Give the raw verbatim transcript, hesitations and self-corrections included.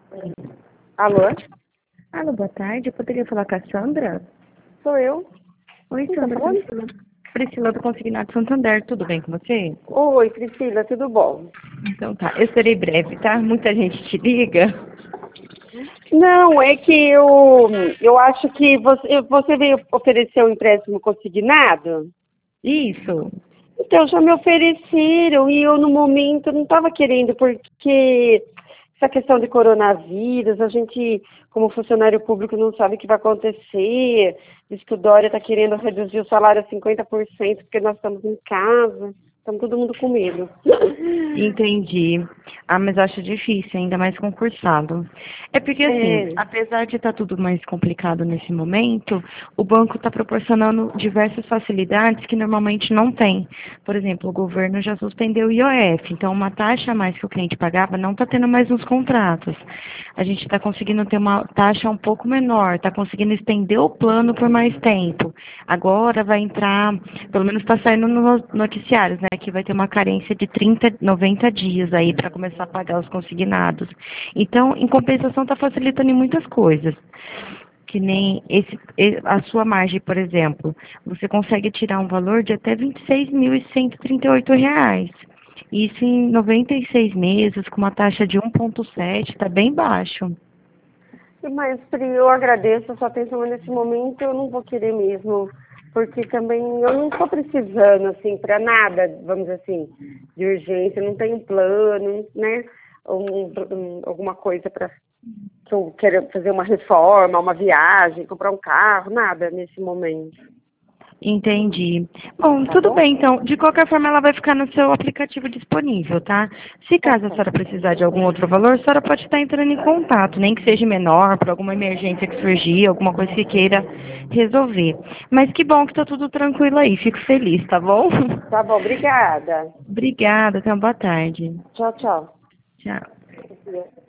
Alô? Alô, boa tarde. Eu poderia falar com a Sandra? Sou eu? Oi, Quem tá Sandra. falando? Priscila. Priscila do Consignado Santander. Tudo bem com você? Oi, Priscila, tudo bom? Então tá. Eu serei breve, tá? Muita gente te liga. Não, é que eu, eu acho que você, você veio oferecer um empréstimo consignado? Isso. Então, já me ofereceram e eu, no momento, não estava querendo, porque essa questão de coronavírus, a gente, como funcionário público, não sabe o que vai acontecer. Diz que o Dória está querendo reduzir o salário a cinquenta por cento porque nós estamos em casa. Estamos todo mundo com medo. Entendi. Ah, mas acho difícil, ainda mais concursado. É porque, assim, É, apesar de estar tudo mais complicado nesse momento, o banco está proporcionando diversas facilidades que normalmente não tem. Por exemplo, o governo já suspendeu o I O F, então uma taxa a mais que o cliente pagava não está tendo mais nos contratos. A gente está conseguindo ter uma taxa um pouco menor, está conseguindo estender o plano por mais tempo. Agora vai entrar, pelo menos está saindo nos noticiários, né, que vai ter uma carência de trinta, noventa dias aí para começar a pagar os consignados. Então, em compensação, está facilitando em muitas coisas. Que nem esse, a sua margem, por exemplo, você consegue tirar um valor de até vinte e seis mil e cento e trinta e oito reais. Isso em noventa e seis meses, com uma taxa de um vírgula sete, está bem baixo. mas, Pri, eu agradeço a sua atenção, mas nesse momento eu não vou querer mesmo, porque também eu não estou precisando, assim, para nada, vamos dizer assim, de urgência, eu não tenho plano, né, um, um, alguma coisa para que eu quero fazer uma reforma, uma viagem, comprar um carro, nada nesse momento. Entendi. Bom, Tá tudo bom? bem, então. De qualquer forma, ela vai ficar no seu aplicativo disponível, tá? Se Tá caso a senhora certo. precisar de algum outro valor, a senhora pode estar entrando em contato, nem que seja menor, por alguma emergência que surgir, alguma coisa que queira resolver. Mas que bom que tá tudo tranquilo aí, fico feliz, tá bom? Tá bom, obrigada. Obrigada, até uma boa tarde. Tchau, tchau. Tchau.